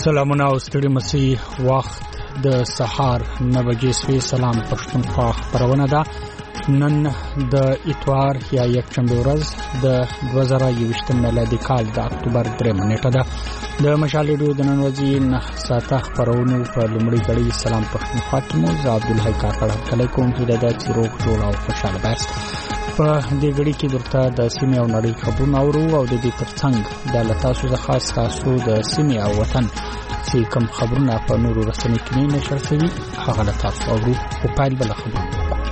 سلامونه او ستړي مسي وخت د سحر 9 بجې سوي سلام پښتونخوا خبرونه ده نن د اتوار یا یکشنبه ورځ د 2021 میلادي کال د اکتوبر 3 نیټه ده د مشال ریډیو د نن ورځې 9 ساعته خبرونه په لومړي غړي سلام پښتونخوا کې مو عبدالحی کاکړ علیکم هدایت چیروک جوړ او خوشاله بس په دې غړي کې درته د سیمه او نړۍ خبرونه او د دې ترڅنګ د لتاسو څخه خاص تاسو د سیمه او وطن چې کوم خبرونه په نورو رسنۍ کې نشر شوي هغه لتاسو اورو او پایل بل خبرونه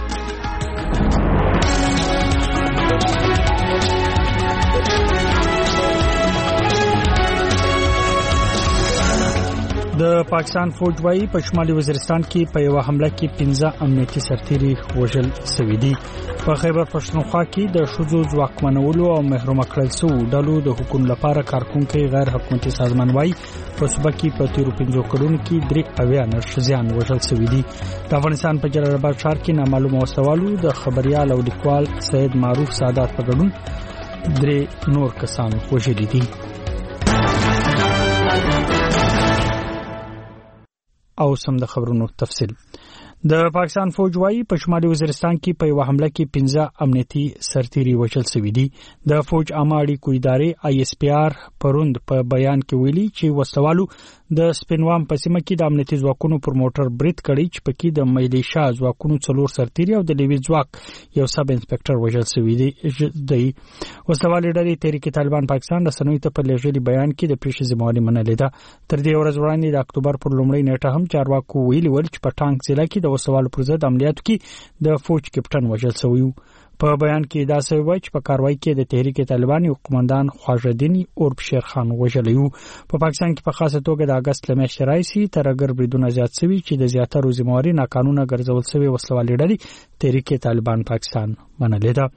د پاکستان فوج وايي په شمالي وزیرستان کې په یو حمله کې 15 امنیتي سرتیري وژل شوي دي په خیبر پښتونخوا کې د شذو ځواکمنولو او محروم کړل شوو ډلو د حکومت لپاره کارکونکو غیر حکومتي سازمان وايي په صوبه کې په 15 کډون کې 3 نرشزيان وژل شوي دي د افغانستان په جلال آباد ښار کې نامعلومه وسوالو د خبريال او لیکوال سید معروف سادات په ګډون 3 نور کسان وژل دي او سم د خبرونو تفصیل د پاکستان فوج وايي په شمالي وزیرستان کې په یو حمله کې 15 امنیتي سرتیري وژل شوي دي د فوج عامه اړیکو ادارې ISPR پروند په بیان کې ویلي چې وسوالو د سپینوام په سیمه کې د امنیتي ځواکونو پر موټر برید کړی چې پکې د ملیشیا ځواکونو 4 سرتیري او د لیوي ځواک یو سب انسپکټر وژل شوی دی وسوالې ډلې تحریک طالبان پاکستان د سنوي ته په لږلي بیان کې د پیښې ذمہواري منلې ده تر دې ورځ وړاندې د اکتوبر پر لومړۍ نیټه هم چارواکو ویلي ول چې په ټانک ضلع کې د وسوالو پر ضد عملیاتو کې د فوج کپټن وژل شوی په بیان کې دا سوي چې په کاروایی کې د تحریک طالبان یو قومندان خواجه‌دین اورب شیر خان وژلی وو په پاکستان کې په خاصه توګه د اگست لمشي راځي ترګر بریدونه زیات شوي چې د زیاتره ذمہواري ناقانونه ګرځول شوی وسوالې ډلې تحریک طالبان پاکستان منلې ده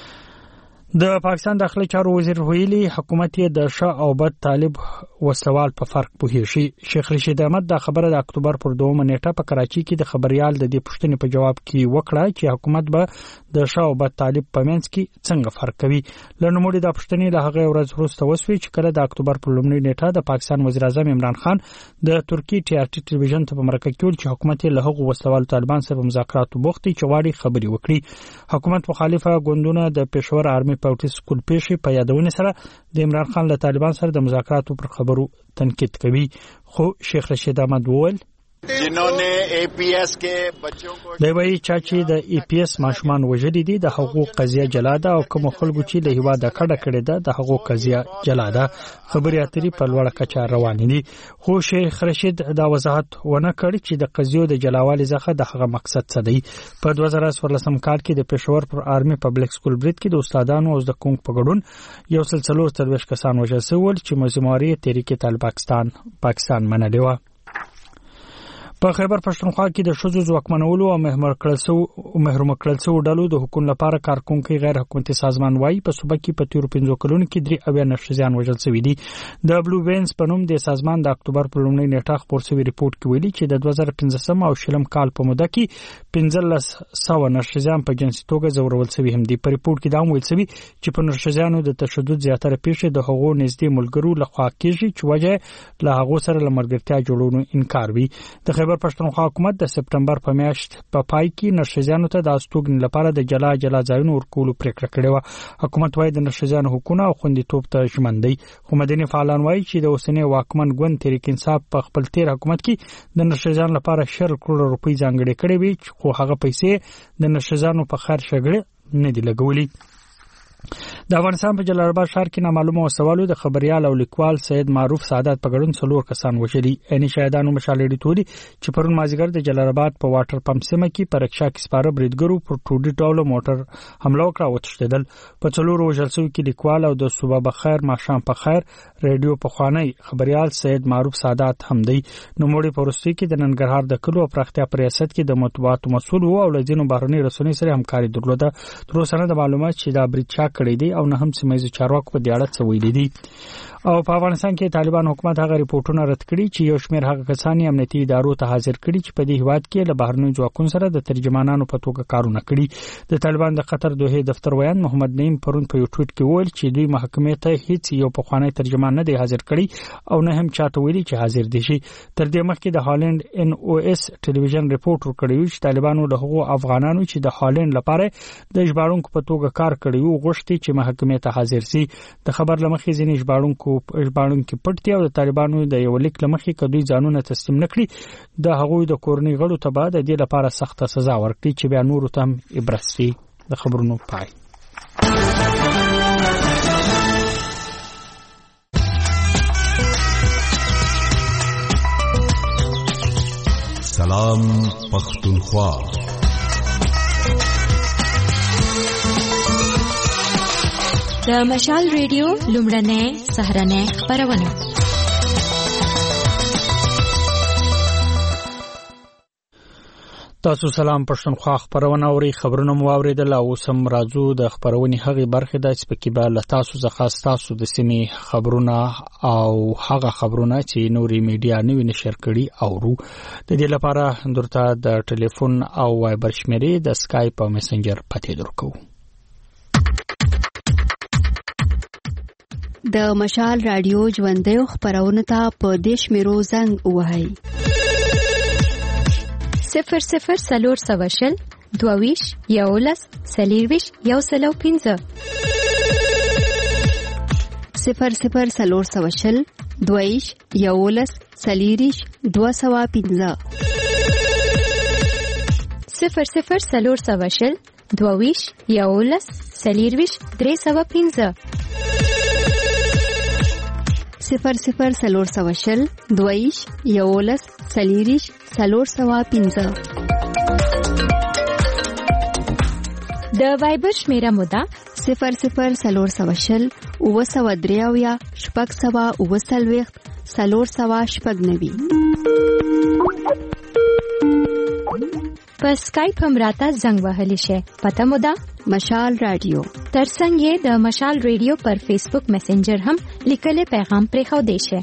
د پاکستان داخلي چارو وزیر ویلي حکومت یې د شاه او بد طالب وسوال په فرق پوهیږي شیخ رشید احمد د خبره د اکتوبر پر 2 نیټه په کراچي کې د خبريال د دې پوښتنې په جواب کې وکړه چې حکومت به د شاه او بد طالب په منځ کې څنګه فرق کوي لنوموړي د پوښتنې له هغه ورځ وروسته وسوي چې کله د اکتوبر پر لومړۍ نیټه د پاکستان وزیر اعظم عمران خان د ترکی TRT ټلویزیون ته په مرکه کې ویل چې حکومت له هغو وسوال طالبان سره مذاکراتو بوختي چې واړي خبري وکړي حکومت مخالفه ګوندونه د پېښور آرمي پاوټي سکول پیښې په یادونه سره د عمران خان له طالبان سره د مذاکراتو پر خبرو تنقید کوي خو شیخ رشید احمد وویل जिन्होंने APS के बच्चों को دوی چې د APS ماشومان وژلي دي د حقوق قضیه جلاده او کوم خلکو چې له هوا د کډه کړي ده د حقوق قضیه جلاده خبري اترې په لوړه کچه روان دي خو شیخ رشید دا وضاحت ونه کړی چې د قضیو د جلاوالي ځخه د هغه مقصد څه دی په 2014 کال کې د پېښور پر آرمي پبلک سکول برید کې د استادانو او د کوم په ګډون یو سلسله ترویش کسان وژل شول چې مزماري تحریک طالبان پاکستان منلې و په خیبر پښتونخوا کې د شذو ځواکمنولو او محروم کړل شوو ډلو د حکومت لپاره کارکونکو غیر حکومتي سازمان وايي په صوبه کې په 15 کلونو کې 3 نرشزيان وژل شوي دي د بلو وینز په نوم د سازمان د اکتوبر پر لومړۍ نیټه خبر شوی ریپورت کې ویلي چې د 2015 او شلم کال په موده کې 1500 نرشزيان په جنسي توګه زورول شوي هم دي په ریپورت کې دا ویل شوی چې په نرشزيانو د تشدد زیاتره پیښې د حقوقو نږدې ملګرو لخوا کېږي چې وجه له هغه سره لمرګرتیا جوړولو انکار وي د خیبر پښتونخوا حکومت د سپټمبر په میاشت په پای کې نرشزيانو ته د استوګن لپاره د جلا ځایونو ورکول پریکړه کړې و حکومت وايي د نرشزيانو حقوقونه او خوندیتوب ته ژمن دی خو مدني فعالان وايي چې د اوسنۍ واکمن ګوند تحریک انصاف په خپل تیر حکومت کې د نرشزيانو لپاره 100 کروڑ روپۍ ځانګړې کړې وي خو هغه پیسې د نرشزيانو په خیر شګړه نه دی لګولي د افغانستان په جلال آباد ښار کې نامعلومه وسوالو د خبريال او لیکوال سید معروف سادات په ګډون 4 کسان وژلي اني شاهدانو مشالېډي توري چې پرون مازیګر د جلال آباد په واټر پمپ سیمه کې په رکشا کې سپاره بریدګرو پر ټوډي ډول موټر حمله وکړه او تښتیدل په 4 وژل شوي کې لیکوال او د صبح بخیر ماښام په خیر ریډیو په خوانی خبريال سید معروف سادات هم دی نو موړي پروستي کې د ننګرهار د کلو او پرختیا په ریاست کې د مطبوعاتو مسؤل او لزینو بهرني رسنۍ سره همکاري درلوده تر اوسه د معلومات چې دا برید چا کړی دی او نه هم سیمایي چارواکو په دې اړه څه ویلي دي او په افغانستان کې طالبان حکومت هغه ریپورتونه رد کړي چې یو شمېر هغه کسان یې امنیتي ادارو ته حاضر کړي چې په دې هیواد کې له بهرنیو ځواکونو سره د ترجمانانو په توګه کارونه کړي د طالبان د قطر دوه دفتر ویان محمد نعیم پرون په یو ټویټ کې وویل چې دوی محکمې ته هیڅ یو پخوانی ترجمان طالبان نه دی حاضر کړي او نه هم چاته ویلي چې حاضر دي شي. تر دې مخکې د هالند NOS ټلویزیون ریپورت ورکړی چې طالبانو له هغو افغانانو چې د هالند لپاره د ژباړونکو په توګه کار کړی وو غوښتي چې محکمې ته حاضر شي. د خبر لمخې ځینې ژباړونکو پټتیا او د طالبانو د یو لیک لمخې کدوې ځانونه تسلیم نکړي د هغوی د کورنۍ غړو ته بعد د دې لپاره سخته سزا ورکړي چې بیا نور ته عبرت شي. د خبرونو پای. سلام پختونخوا. د مشال ریډیو لومړنۍ سهارنۍ خبرونه. تاسو سلام پښتونخوا خبرونه اوري خبرونه مو اوریدل او سم راځو د خبرونې هغه برخه د سپکیبه ل تاسو ځخه تاسو د سیمې خبرونه او هغه خبرونه چې نوري میډیا نوی نشر کړي اورو. د دې لپاره درته د ټلیفون او وایبر شمیرې د اسکایپ او میسنجر پته درکو. د مشال رادیو ژوندۍ خبرونه ته په دیش میرو زنګ وهاي 00 سلور سواشل دوویش یولس سلیرویش یو سلو 15 00 سلور سواشل دوویش یولس سلیریش 215 00 سلور سواشل دوویش یولس سلیرویش 315 00 سلور سواشل دوویش یولس سلیریش 315 د وایبر شمیره مودا 00 سلور سواشل اوسودریاویا شپږ سوا اوسلويخت سلور سوا شپږ نوي. په اسکایپ هم راته زنګ وهلی شي. پته مودا مشال رادیو. ترڅنګ یې د مشال ریډیو پر فیسبوک میسنجر هم لیکل پیغام پرې خو دی شي.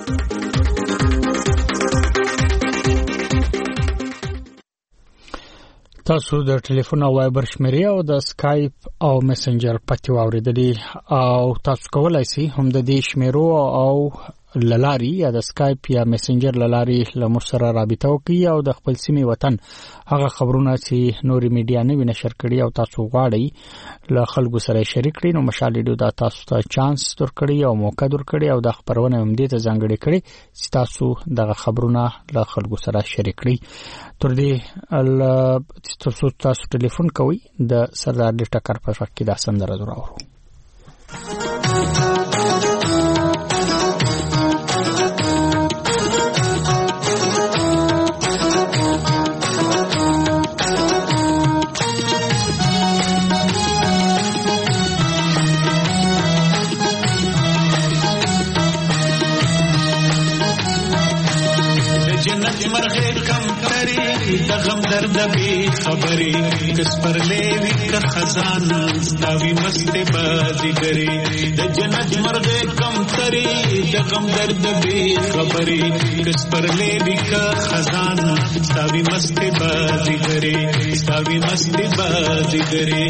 تاسو د ټلیفون او وایبر شمیرې او د اسکایپ او میسنجر پته واوریدلې او تاسو کولای شئ هم د دې شمیرو او للاري یا د اسکایپ یا میسنجر للاري له سره رابطه وکړئ او د خپل سیمې وطن هغه خبرونه چې نوري میډیا نوی نشر کړي او تاسو غواړئ له خلکو سره شریک کړئ نو مشال ریډیو دا تاسو ته چانس درکړي او موقع درکړي او د خبرونه هم دې ته ځانګړي کړي چې تاسو دغه خبرونه له خلکو سره شریک کړئ. تر دې تاسو ټلیفون کوئ د سردار د ټکر په وخت کې دا سندره راوړو. غم درد به خبري کس پر لیوی کا خزان ستاوی مست بازیګری د جنت مرغ کم تری د غم درد به خبري کس پر لیوی کا خزان ستاوی مست بازیګری ستاوی مست بازیګری.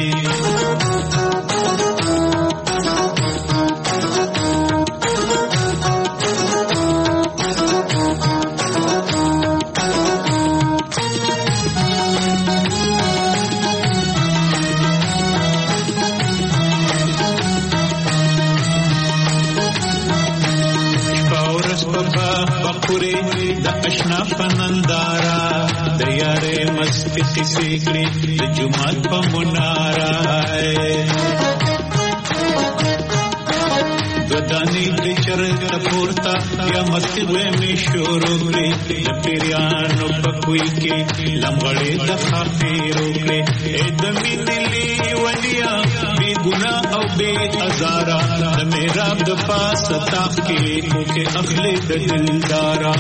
اشنا پنندارا د یارې مستی سیکړي د جمعات په منارا ددانی د چرته پورتا یا مستی وې می شروع کړې د پیرانو په کوی کې لمغړې د خافیرو کړې اې د مینلې ولیا بی ګنا او بی ازارا د میرا د پاس تاخ کې کوکه اخلي د دلدارا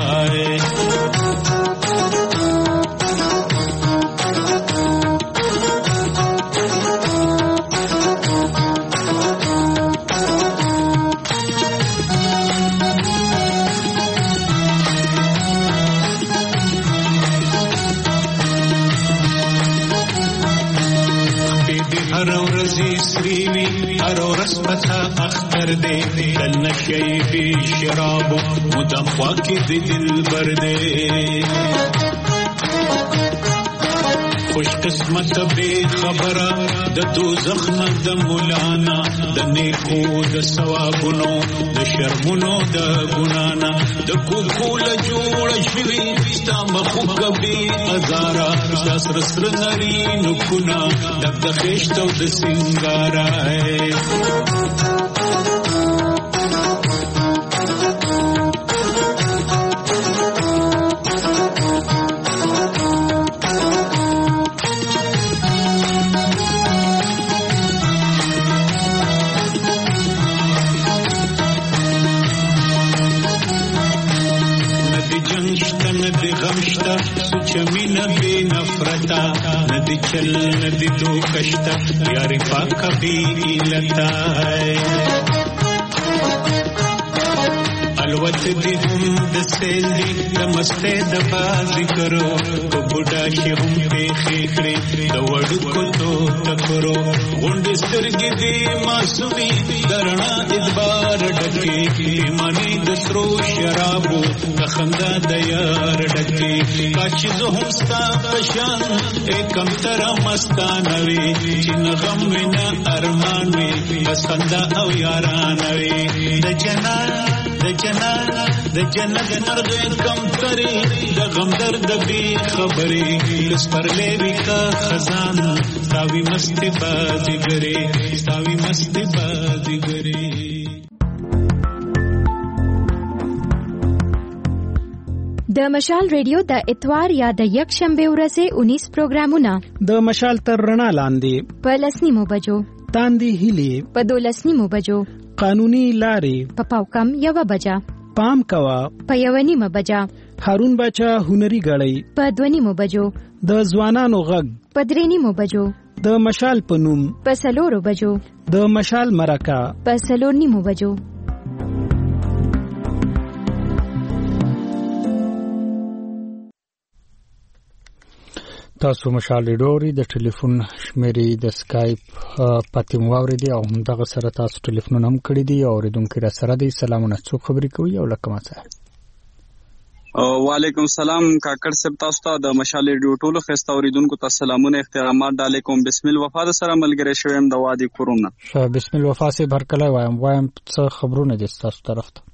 هر ورځ سریوي هر ورځ پتا اختر دې دل نشي به شراب مدام واکي دل بر دې خوش قسمت بے خبره د دوزخ نه د مولانا د نیکو د ثوابونو د شرمونو د ګنانا د کوکول جوړ شوی ستا مخوګ به ازارا سر سر نری نکونا د خېشتو د سنگارا چمینه بی نفرتا ندی چل ندی دو کشتا یاری پاکا بی علتا الوت دی هم د سیل دی د مسته د بازی کرو کو بوډا شي هم په خېکړې د وړو کو تو تکرو غونډ سترګې دی معصومي درنا ادبار ډکې مانی د سرو شرابو د خندا د یار ډکې کاچ زه هم ستا پشان ایکم تر مستانوي چې نغم وینا ارمان وي بس خندا او یاران وي د جنت مرغ کم تری د غم درد بی خبری کس پر لیوی کا خزان ستاوی مستی بازیگری د مشال ریډیو د اتوار یا د یک شنبه ورځې 19 پروګرامونه د مشال تر رڼا لاندې په 10 بجو تاندې هیلي په 12 بجو قانوني لارې په پاوکم 1 بجا پام کوا په 1 بجا هارون بچا هنري غړی په 2 بجو د ځوانانو غږ په 3 بجو د مشال پنوم په 4 بجو د مشال مرکه په 4 بجو تاسو مشال ډوري د ټلیفون شمیرې د اسکایپ پاتې مواورې دي او همدغه سره تاسو ټلیفون هم کړی دی او ریډونکو را سره دی سلامونه څو خبرې کوي او لکه ماته وعلیکم السلام کاکړ صاحب تاسو ته د مشال ډیو ټولو خسته اوریدونکو ته سلامونه احترامات علیکم بسم الله وفا سره ملګری شوم د وادي کورونا بسم الله وفا سي برکله وایم څه خبرونه دي تاسو طرف ته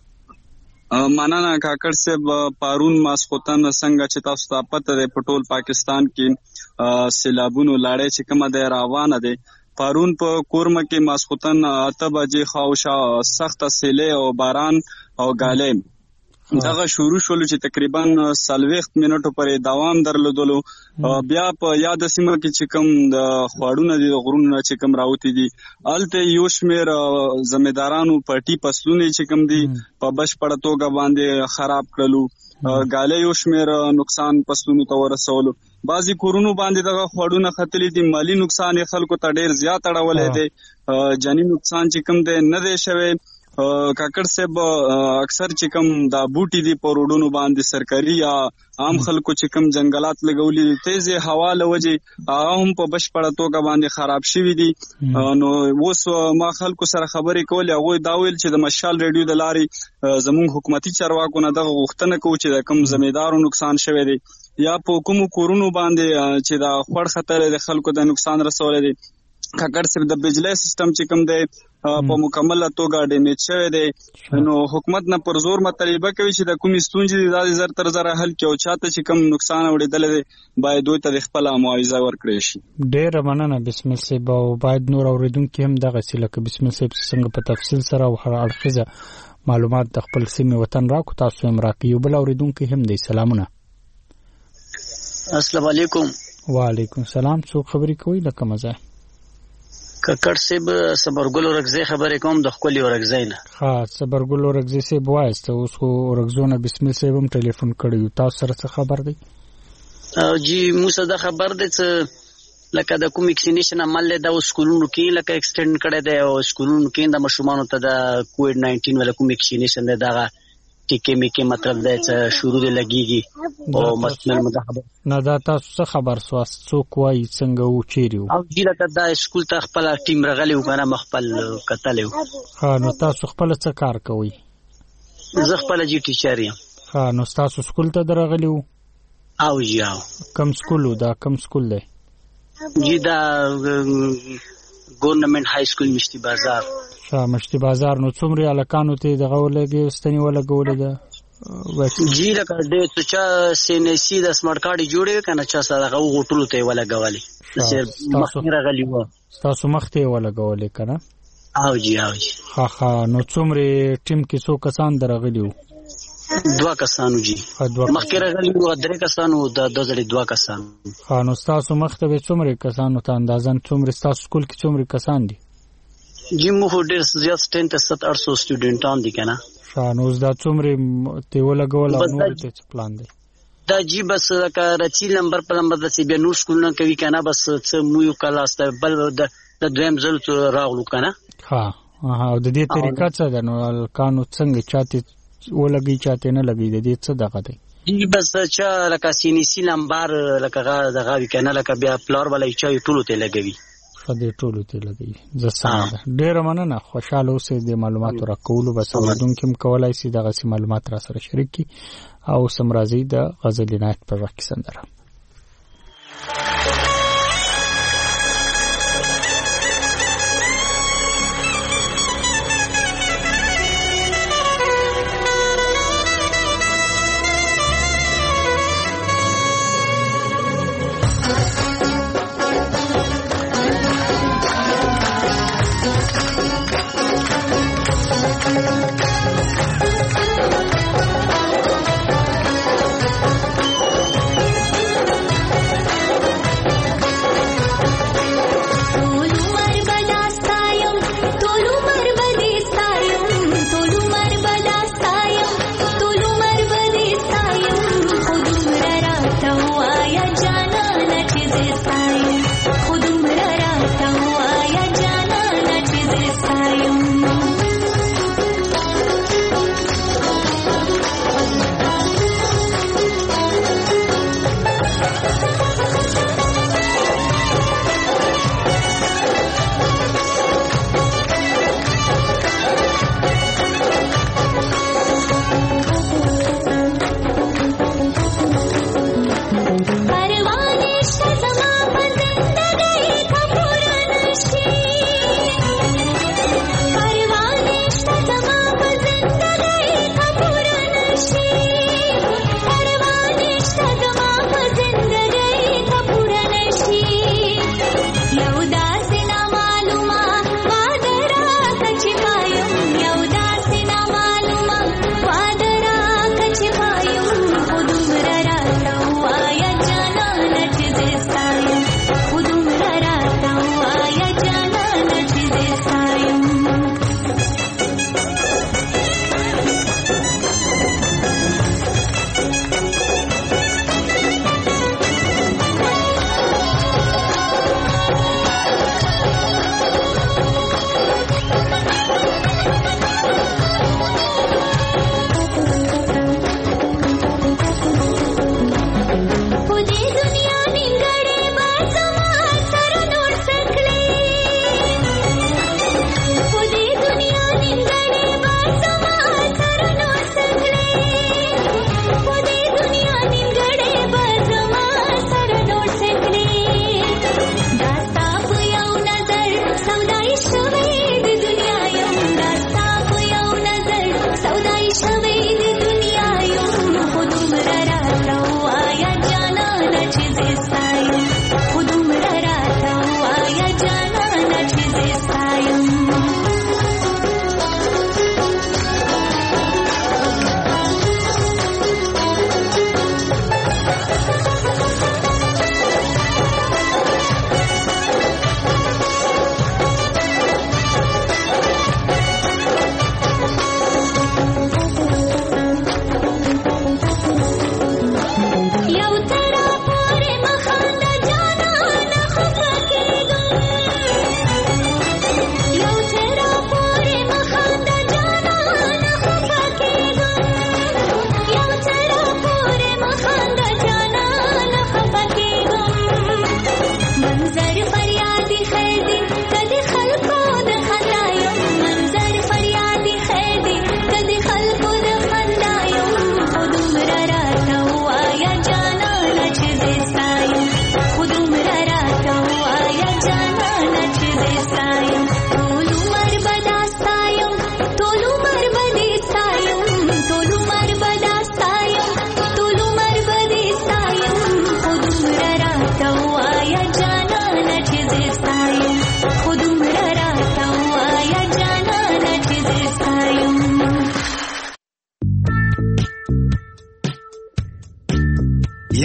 مننه کاکړ صاحب پارون ماسخوتن څنګه چې تاسو ته پته ده په ټول پاکستان کې سیلابونو لاړې چې کومه ده روانه ده پارون په کورمه کې ماسخوتن 8 بجې خواوشا سخت سیلې او باران او غالب دغه شروع شول چې تقریبا 40 منټو پورې دوام درلودلو بیا په یاد سیمه کې چې کوم د خواړونه دي غرونه چې کوم راوتی دي الته یو شمیر ځمېدارانو پټي فصلونه چې کوم دي په بشپړه توګه باندې خراب کړلو غاله یو شمیر نقصان فصلونو ته ورسولو بعضی کورونو باندې دغه خواړونه خطلې دي مالی نقصان خلکو ته ډیر زیات اړولې دي جانی نقصان چې کوم دی نه دی شوی کاکړ صاحب اکثر چې کوم دا بوټي دي په روډونو باندې سرکاري یا عام خلکو چې کوم جنگلات لګولې تیز هوا لوجي هم په بشپړه توګه باندې خراب شوي دي نو اوس ما خلکو سره خبرې کولې هغه دا ویل چې د مشال ریډیو د لارې زموږ حکومتي چارواکو نه دغه غوښتنه کوي چې د کوم ځمېدارو نقصان شوی دی یا په کوم کورونو باندې چې دا خړ خطر د خلکو د نقصان رسول دي کاکړ صاحب د بجلی سیستم چې کوم دی په مکمل توګه ډیمیج شوی دی نو حکومت نه پر زور مطالبه کوي چې د کومې ستونزې د زر تر زر حل کړي او چاته چې کوم نقصان اوریدل دي باید دوی ته خپل معاوضه ورکړي شي. ډیر مننه بسم الله صاحب او باید نور اوریدونکو هم دغه سیلکه بسم الله صاحب څنګه په تفصیل سره او هر اړخیزه معلومات د خپل سیمه وطن راکو تاسو هم راکې یو بل اوریدونکو هم دی سلامونه. السلام علیکم. وعلیکم السلام څو خبرې کوي لکه مزه ککړ سیب صبرګل ورغزي خبرې کوم د خپل ورغزي نه ها صبرګل ورغزي سیب وایسته اوس خو ورغزونه بسم الله صاحب هم ټلیفون کړی تاسو سره څه خبر دی جی موسی دا خبر دی چې لکه د کوم ویکسینیشن عمل د سکولونو کې لکه ایکسټند کړی دی او سکولونو کې د مشومان ته د کووډ 19 ولا کوم ویکسینیشن دی دا ټیکې میکې مطلب دی چې شروع دی لګیږي او مستمر مداخله نه دا تاسو خبر سواست څوک وایي څنګه و چیرې او جی لکه دا سکول ته خپل ټیم رغلی و کنه مخبل کتل و. ها نو تاسو خپل څه کار کوئ؟ زه خپل جی ټیچر یم. ها نو تاسو سکول ته درغلی و؟ او جی او کوم سکول دا کوم سکول دی؟ جی دا ګورنمنت های سکول مشتي بازار. مشتي بازار. نو څومره الکانو ته دغه ولګي ستنی ولګول ده؟ جی لکه د چا سینسی د سمارټ کارت جوړې کنه چا سره هغه غوټلو ته ولګولې مخکې راغلی و. تاسو مخته ولګولې کنه؟ او جی ها نو څومره ټیم کې څو کسان درغلی وو؟ 2 کسانو جی مخکې راغلی و 3 کسانو د 2 کسانو. ها نو تاسو مخته به څومره کسانو ته اندازن څومره تاسو سکول کې څومره کسان دي؟ جی مو ډېر زیات 10 ته 700 سټوډنټان دي کنه. نو دا څومره ته ولګول او نور ته پلان دی؟ دا جی بس کا رچی نمبر په نمبر د سی بیا نور سکول نه کوي کنه بس څه مو یو کلاس ته بل د دویم ځل راغلو کنه. ها او د دې طریقه څه ده نو الکانو څنګه چاته ولګي چاته نه لګي د دې څه دغه دی؟ جی بس چا لکه سینسی نمبر لکه دغه کنه لکه بیا پلار ولای چا ټولو ته لګوي. دې ټولو ته لګي. زسانه ډېر مننه خوشاله اوسې د معلوماتو راکولو بس اوردونکو کولای شي دغه معلومات را سره شریک کی او سمرازي د غزل عنایت پر وخت سندره.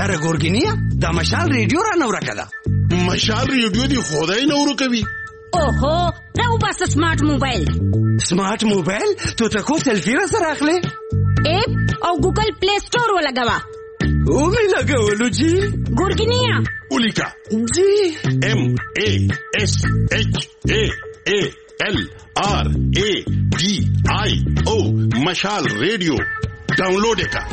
یاره ګورګینیا دا مشال ریډیو را نو راکړه. مشال ریډیو دی خدای نو ورکوي. اوهو دا وبس سمارټ موبایل. سمارټ موبایل ته کو سلفي را سره اخلي؟ اپ او ګوګل پلی سٹور ولګوا. او می لګولو جی. ګورګینیا ولیکا جی MASHALRADIO مشال ریډیو ډاونلوډ کا.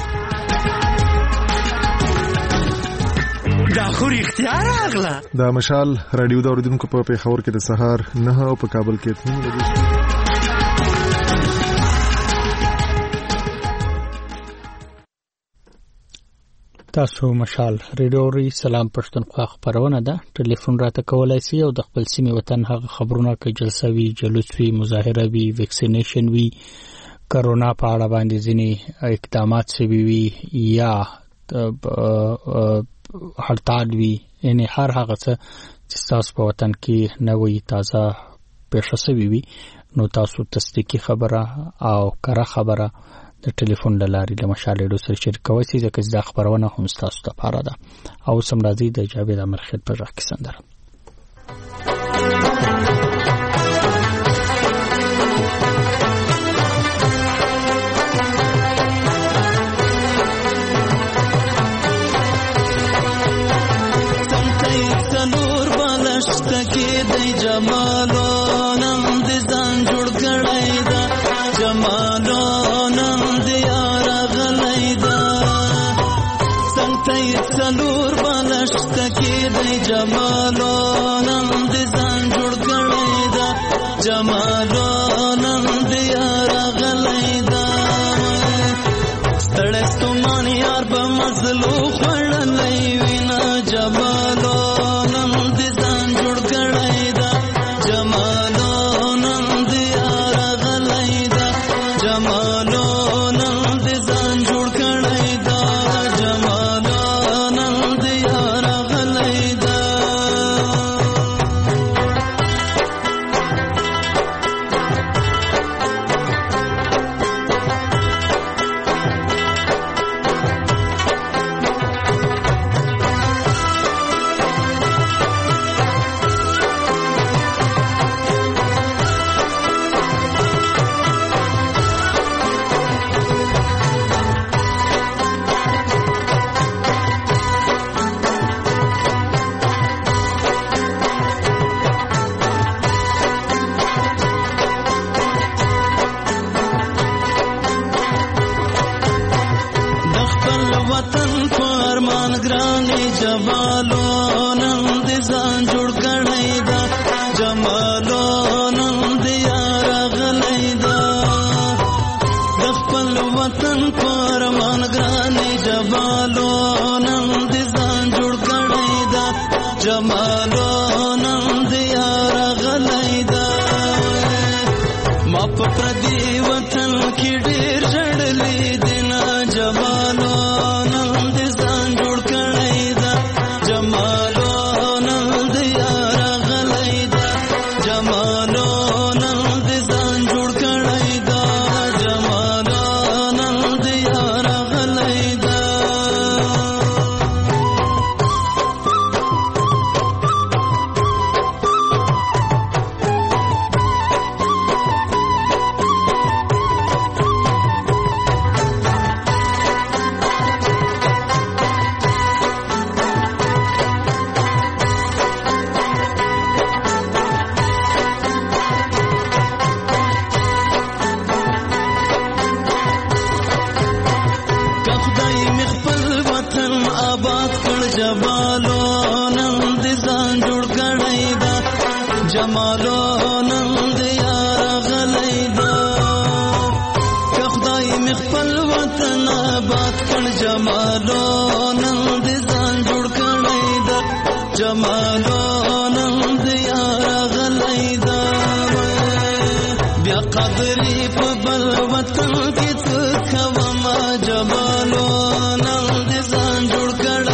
دا خو اختیار اغلا. دا مشال رادیو دا اوریدونکو په پیښور کې د سهار 9 او په کابل کې 3 بجې. تاسو مشال ریډیو ری سلام پښتونخوا خبرونه ده. ټلیفون راته کولای شئ او د خپل سیمې وطن هغه خبرونه کې جلسه وی، جلوس وی، مظاهره وی، ویکسینیشن وی، کرونا په اړه باندې ځینی اقدامات شوي وی یا هړتال وی، یعنی هر هغه څه چې تاسو په وطن کې نوې تازه پېښه شوي وي نو تاسو تصدیقي خبره او کره خبره د ټلیفون لارې د مشال ریډیو سره شریکوئ چې ځکه دا خبرونه هم تاسو ته پاره ده. او سم راځي د جاوید امرخیل په ځخ کې سندره. تکي د جمالو نن د ځان جوړ کړی دا جمالو نن د یار غلای دا څنګه څلور بالش تکي د جمالو نن د ځان جوړ کړی دا جمالو نن د یار غلای دا ستړی ستومان یار به مزلو خړلای وینا جمالو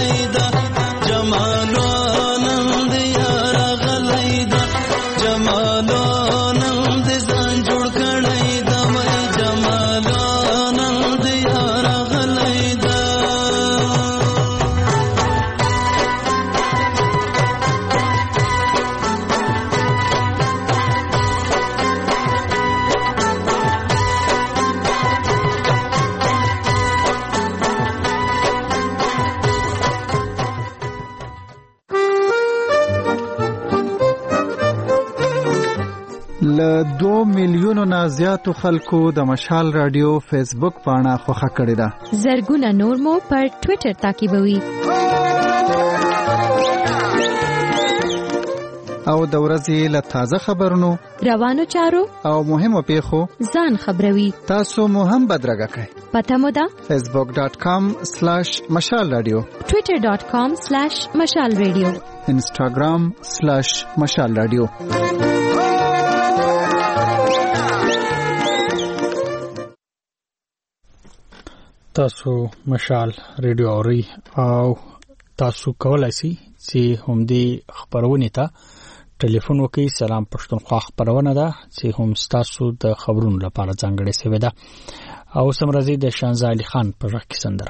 Jamal ل 2 میلیونو نه زیاتو خلکو د مشال رادیو فیسبوک پاڼه خوښه کړې ده. زرګونه نور مو پر ټوئیټر تعقیبوي. او د ورځې له تازه خبرونو، روانو چارو او مهمو پیښو ځان خبروي. تاسو مو هم بدرګه کړئ. پته مو ده facebook.com/مشال رادیو، twitter.com/مشال رادیو، instagram/مشال رادیو. تاسو مشال رادیو اوري او تاسو کولای شئ چې هم دې خبرونه ته ټلیفون وکړئ. سلام پښتونخوا خبرونه ده چې هم تاسو د خبرونو لپاره ځانګړې شوې ده. او سمرازي د شانزه علي خان په ژغ کې سندره.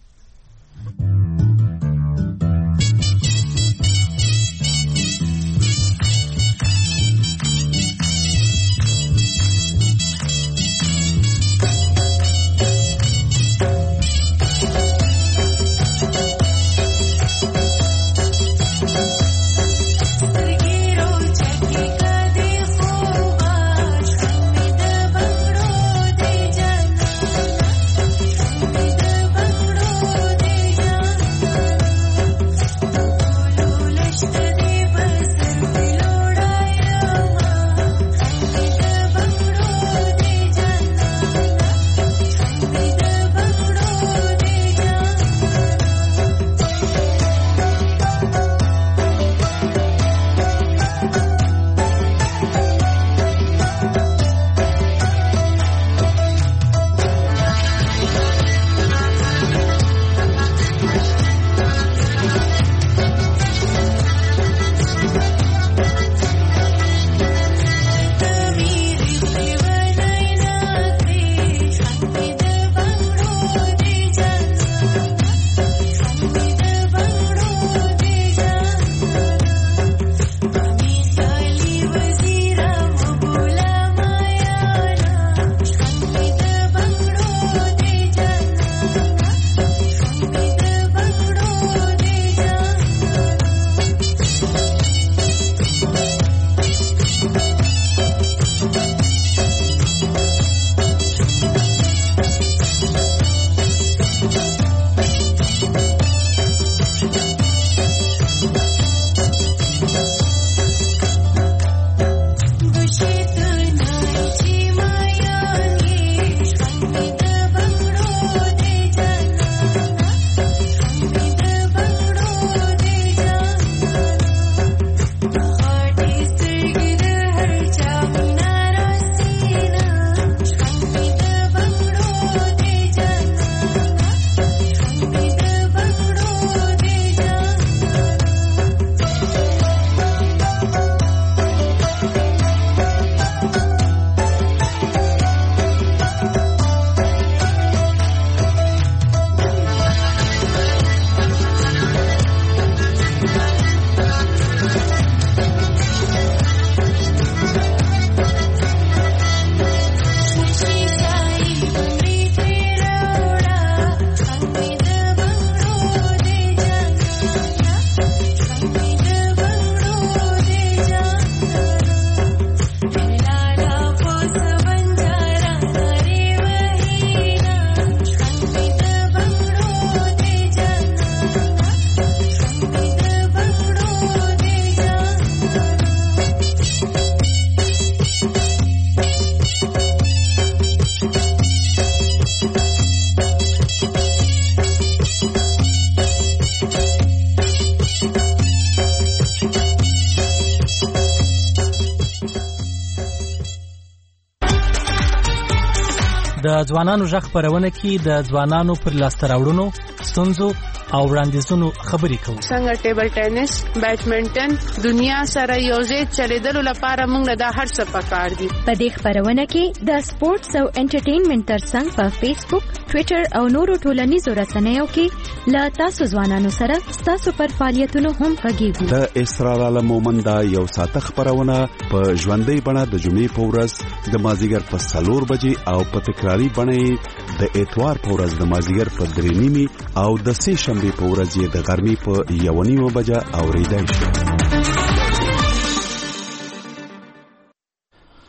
د ځوانانو ژغ خبرونه کې د ځوانانو پر لاسته راوړنو، ستونزو او وړاندیزونو خبرې کوو. څنګه ټیبل ټینس، بیډمنټن دنیا سره یوځای چلیدلو لپاره موږ دا هر څه پکار دي. په دې خبرونه کې د سپورتس او انټرټینمنټ ترڅنګ په فیسبوک، ټوئیټر او نورو ټولنیزو رسنیو کې له تاسو ځوانانو سره تاسو پر فعالیتونو هم غږیږو. د اسرار عالم مومند یو ساعت خبرونه په ژوندۍ بڼه د جمعې په ورځ د مازیګر په 4 بجې او په تکراری بڼه د اتوار په ورځ د مازیګر په 3:30 او د سه شنبه په ورځ د غرمې په 1:30 بجې اوریدای شي.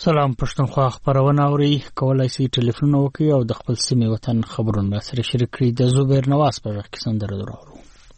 سلام پښتونخوا خبرونه اوري کولای شي ټلیفون وکړي او د خپل سیمې وطن خبرونه سره شریک کړي. د زوبیر نواز په وخت کې سندره درو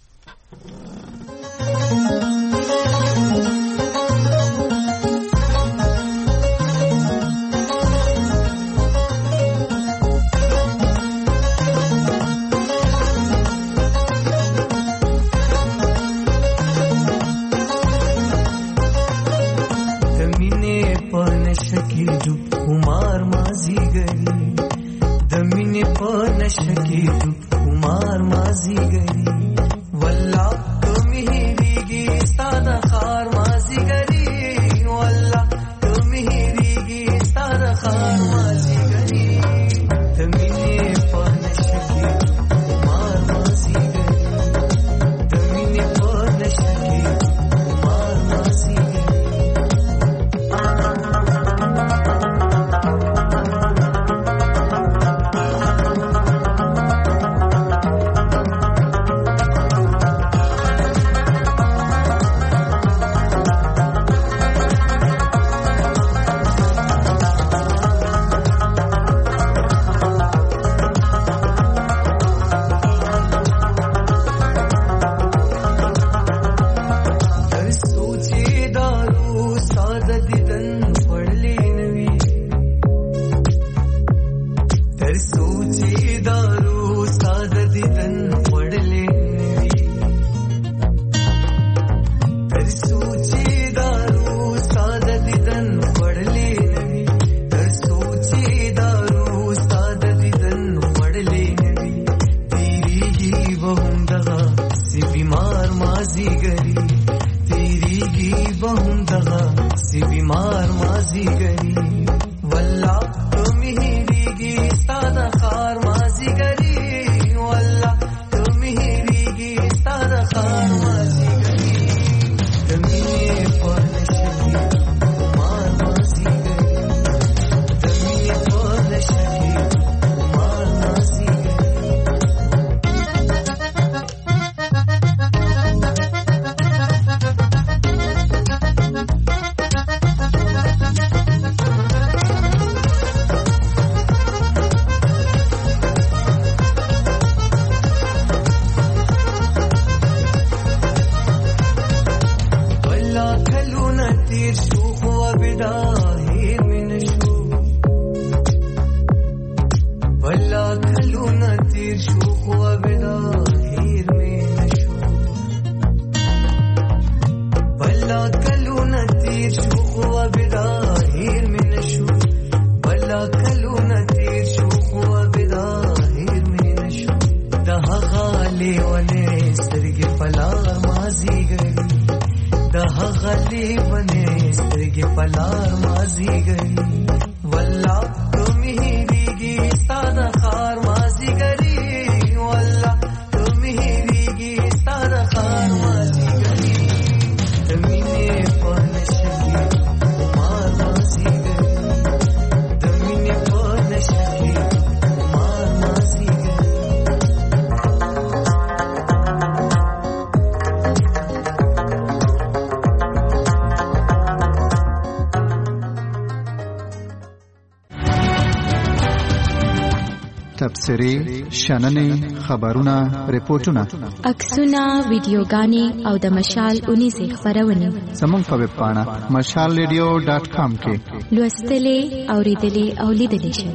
تبصرې شننې خبرونه ریپورتونه عکسونه ویډیوګانې او د مشال 19 خبرونه زموږ په ویب پاڼه mashalradio.com کې لوستلې اوریدلې او لیدلې شئ.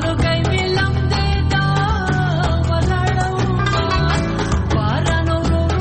Para no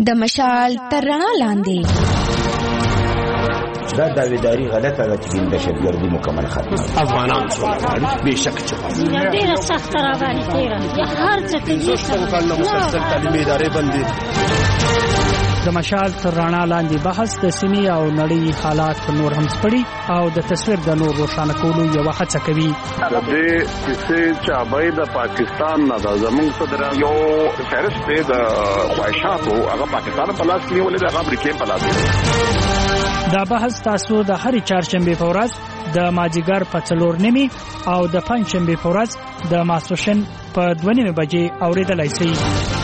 د مشال تر رڼا لاندې. دا داویداری غلطه ده چې دهشتګردي مکمل ختمه. افغانان سوله غواړي بېشکه چې غواړي. ډېره سخته راباندې تېره هر څه کوي. مسلسل تعلیمي ادارې بندې. د مشال تر رڼا لاندې بحث د سیمې او نړۍ حالات نور هم سپړي او د تصویر د نور روښانه کولو یوه هڅه کوي. د دې کیسې چابۍ د پاکستان نه ده. زموږ صدر یو فهرست دی د خواهشاتو، هغه پاکستان په لاس کې نیولې ده، هغه امریکې په لاس کې. دا بحث تاسو د هرې چهارشنبې په ورځ د مازدیګر په 4:30 او د پنجشنبې په ورځ د ماسپښین په 2:30 بجې اورېدلای شئ.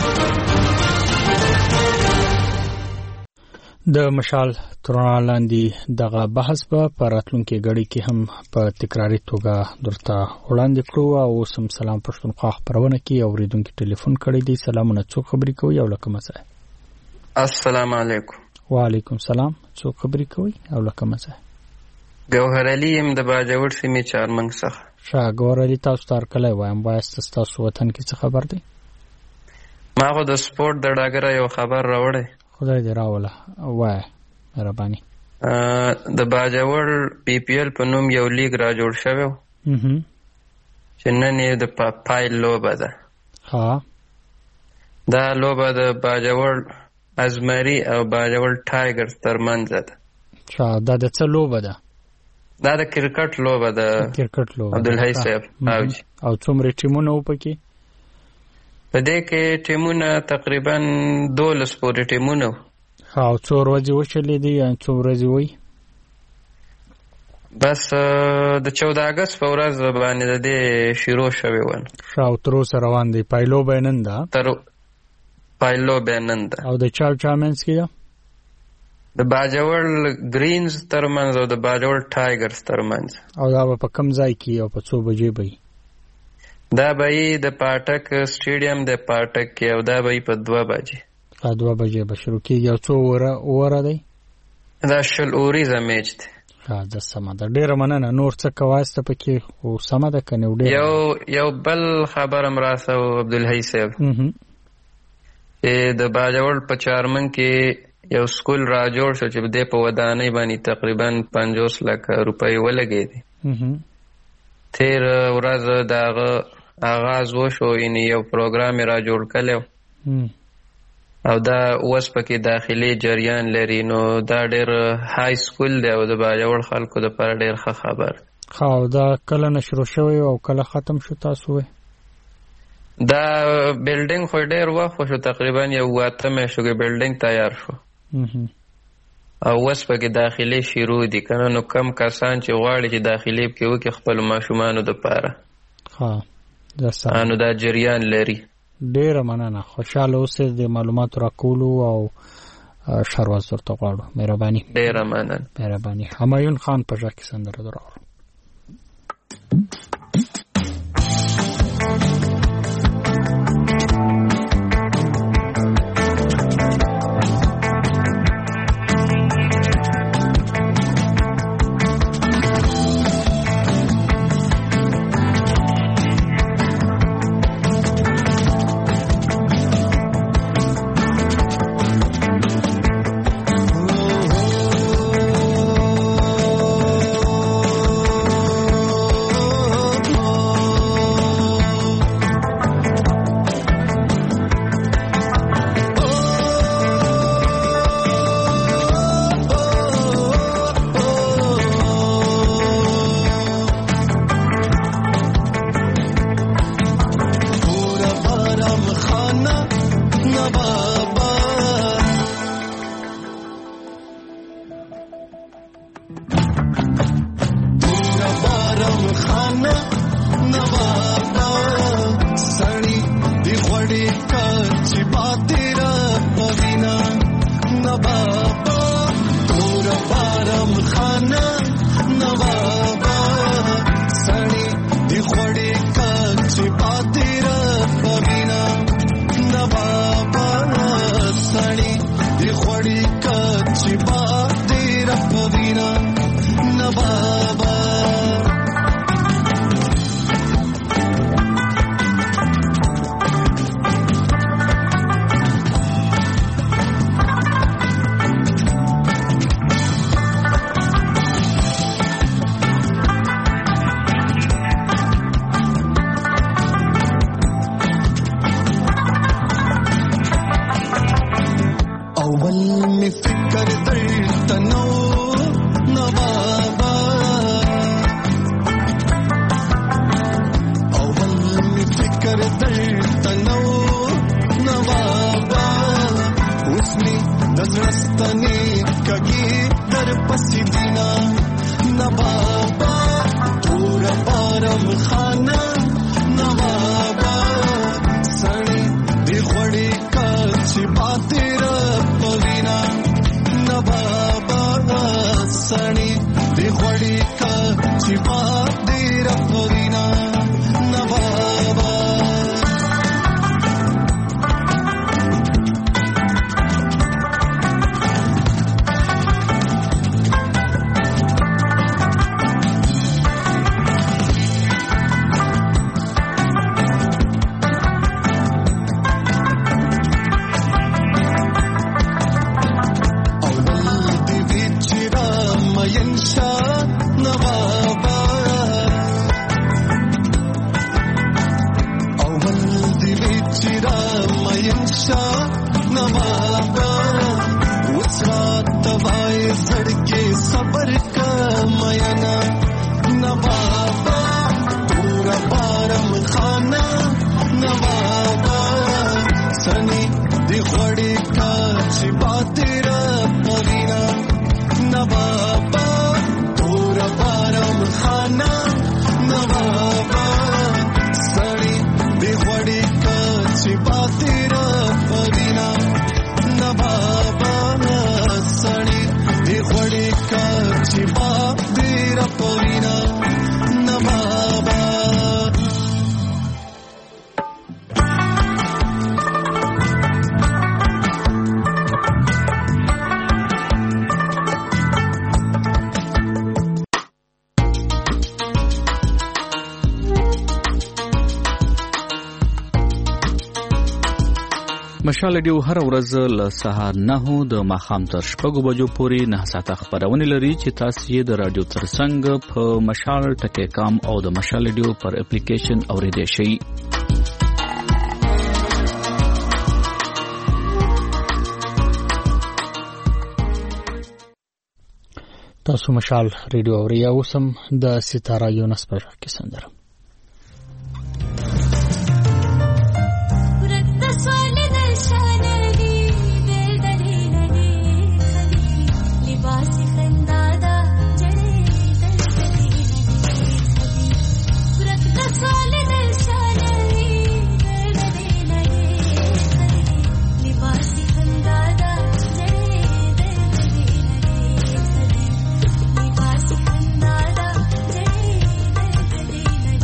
د مشال تر رڼا لاندې دغه بحث په راتلونکي غړي کې هم په تکراري توګه درته وړاندې کړو. او سم سلام پښتونخوا خبرونه کې اوریدونکو ټلیفون کړی دی. سلامونه، څوک خبرې کوي او لکه مسه؟ السلام علیکم. وعلیکم سلام، څوک خبرې کوي او لکه مسه؟ ګوهر علي يم د باجوړ سیمې چارمنګ څخه. ګوهر علي، تاسو تر کله وایم وایست تاسو وطن کې څه خبر دی؟ ما خو د سپورت د ډاګره یو خبر راوړی. خدای دې راوله، وای مهرباني. د باجوړ PPL په نوم یو لیگ را جوړ شوی چې نن یې د پایل لوبه ده. دا لوبه د باجوړ ازمري او باجوړ ټایګرز ترمنځ ده. دا د څه لوبه ده؟ دا د کرکټ لوبه ده. کرکټ لوبه عبدالحی صاحب. او څومره ټیمونه و پکې؟ په دې کې ټیمونه تقریبا 12 پورې ټیمونه. او څو ورځې وچلې دي یا څو ورځې وای؟ بس د 14 اگست په ورځ باندې د دې شروع شوی و. او تر اوسه روان دی. پایلو بینن ده. پایلو بینن ده. او د چامپینز کې ده د باجوړ گرینز ترمنځ او د باجوړ ټایګرز ترمنځ. او دا په کوم ځای کې او په څو بجې به؟ دا به د پاټک سټیډیم د پاټک کې، او دا به په 2 بجې. 2 بجې به شروع کېږي. او څو اوره دی؟ دا 20 اوریزه میچ دی. دا سمه ده، ډېره مننه. نور څه کواسته پکې خو سمه ده که نه؟ یو بل خبر هم راسو عبدالحی صاحب چې د باجوړ په چارمن کې یو سکول را جوړ شو چې د په ودانۍ باندې تقریبا 50 لک روپۍ ولګېدې. تیر ورځ دغه آغاز وشو، یعنی یو پروګرام را جوړ کړو او دا اوس پکې داخلي جریان لري. نو دا ډېر های سکول دی او د باجوړ خلکو لپاره ډېر ښه خبر. او دا کله نشروع شوی او کله ختم شو تاسو وې؟ دا بلډینګ خو ډېر وخت شو، تقریبا یو 8 میاشتو کې بلډینګ تیار شو او اوس پکې داخلي شروع دي. کنه نو کم کسان چې غواړي چې داخلي کې وکړي خپل ماشومانو دپاره. نو دا جریان لري. ډېره مننه، خوشحاله اوسئ. د معلوماتو راکولو او شرواز ورته غواړو. مهرباني. ډېره مننه. مهرباني. همایون خان په ژغ کې سندره راوړو. اول می فکر درته نو نوابا اول می فکر درته نو نوابا اوس می د زړستنې کږي در پسې دینا نوابا تور بارم خانه نوابا سړی دی خوړې کا چې باتر پوینا نوابا سړی دی خوړې کا چې باتر پوینا نوابا مشال ډیو هر ورځ له سهار 9 د ماښام تر 6 بجو پورې 9 ساعته خبرونه لري چې تاسو یې د رادیو ترڅنګ په مشال ټکی کام او د مشال ډیو پر اپلیکیشن اوریدئ شئ. تاسو مشال ریډیو اوري او سم د ستاره یونس پر کې سندره Thank you.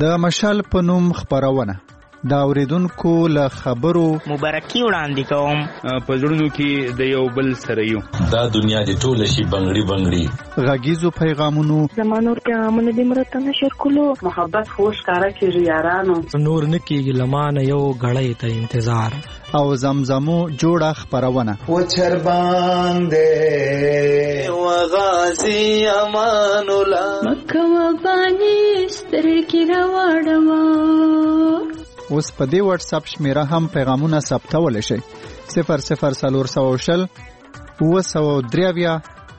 د مشال په نوم خبرونه دا اوریدونکو له خبرو مبارکي وړاندې کوم. په زړونو کې د یو بل سره یو دا دنیا دې ټوله شي بنګړي بنګړي. غږیزو پیغامونو زمانور پیغامونه دې مرته نشر کولو محبت خوش کارا کیږي یارانو نور نکیږي لمانه یو غړې ته انتظار او زمزمو جوړه خبرونه و چر باندې و غازی امان الله مکه و باندې سترګې راوړم. اوس په دې واتس اپ شمیره هم پیغامونه ثبتول شي 0040 903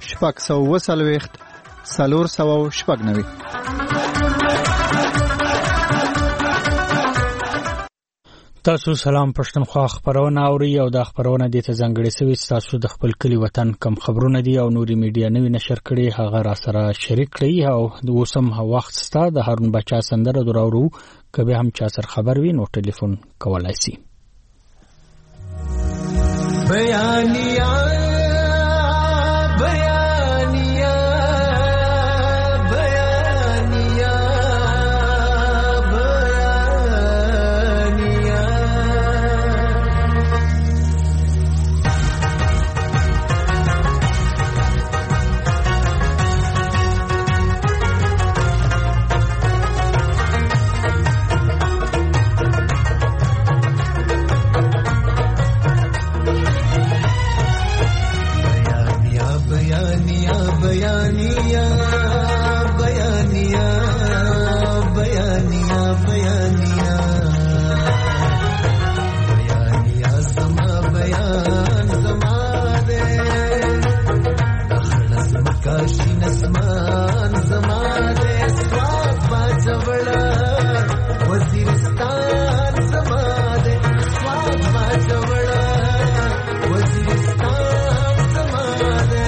490. تاسو سلام پښتونخوا خبرونه اوري او د خبرونه د ته ځنګړې سوي تاسو د خپل کلی وطن کم خبرونه دي او نوري میډیا نوی نشر کړي هغه را سره شریک کړي او د اوسم وخت ستا د هارون بچا سندره دراورو کبه هم چا سر خبر وي نو ټلیفون کولای شي. بیانیا بیانیا بیانیا بیانیا بیانیا بیانیا بیانیا بیانیا بیانیا زما بیان زما دے دخلص مکاشی نسمان زما دے سواب باجوڑا وزیرستان زما دے سواب باجوڑا وزیرستان زما دے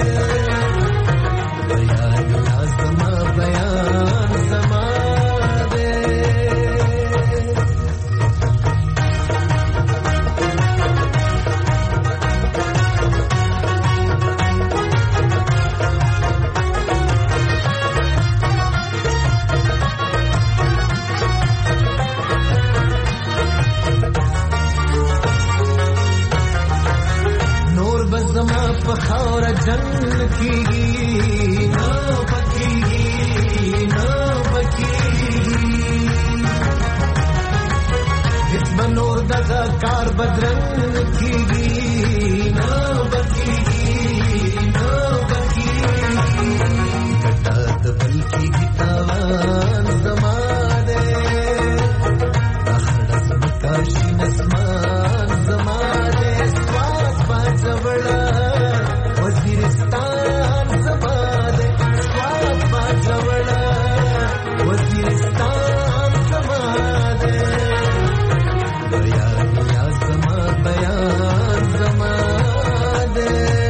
خاور جنگ کیږي نو پکېږي نو پکېږي هیڅ بنور دغه کار بدرنګ کیږي نو پکېږي نو پکېږي کټه د بل کیږي تاوان زما دې اخړه سمکاشي نسمان زما دې سواس باجوړا وزیرستان زما دے سواب باجوڑا وزیرستان زما دے بیان یا زما بیان زما دے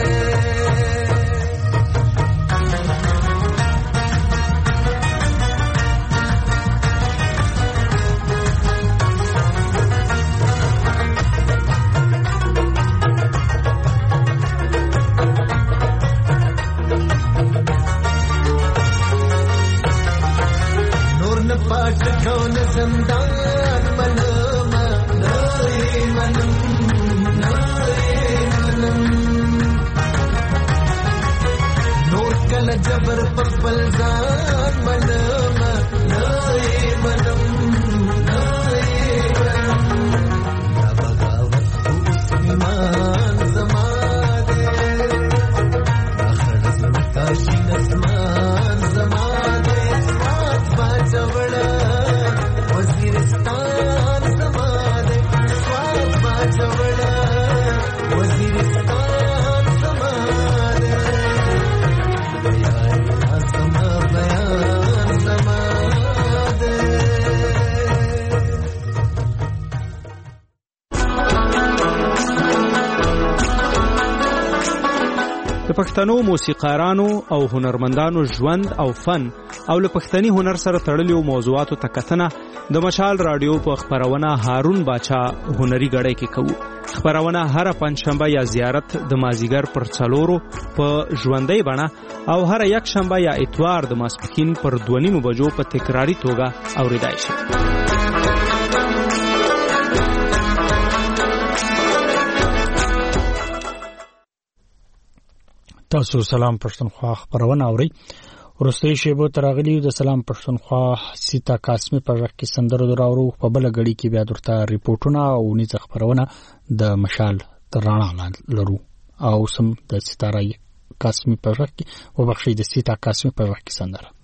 کون زندان منما نائے منم نور کل جبر پخبل زان منما نائے منم یا بغاوت اس ایمان زما دے اخرز مکاشی نسمان زما دے سوات باجوڑا وزیرستان زما دے سواب باجوڑا وزیرستان زما دے بیان زما بیان د پښتنو موسیقارانو او هنرمندانو ژوند او فن او له پښتني هنر سره تړلو موضوعاتو ته کتنه د مشال رادیو په خبرونه هارون باچا هنري غړی کې کوو. خبرونه هر پنځشنبه یا زیارت د مازیګر پر 4 په ژوندۍ بڼه او هر یک شنبه یا اتوار د ماسپښین پر 2:30 بجو په تکراری توګه اوریدای شي. تاسو سلام پښتونخوا خبرونه اورئ. ورستۍ شیبو تراغلی د سلام پښتونخوا سیتا قاسمی پر وخت کې سندرو دراورو په بل غړي کې بیا درته ریپورتونه او نیز خبرونه د مشال ترانا لرو او سم د ستاره قاسمی پر وخت کې وبخښي د سیتا قاسمی پر وخت کې سندره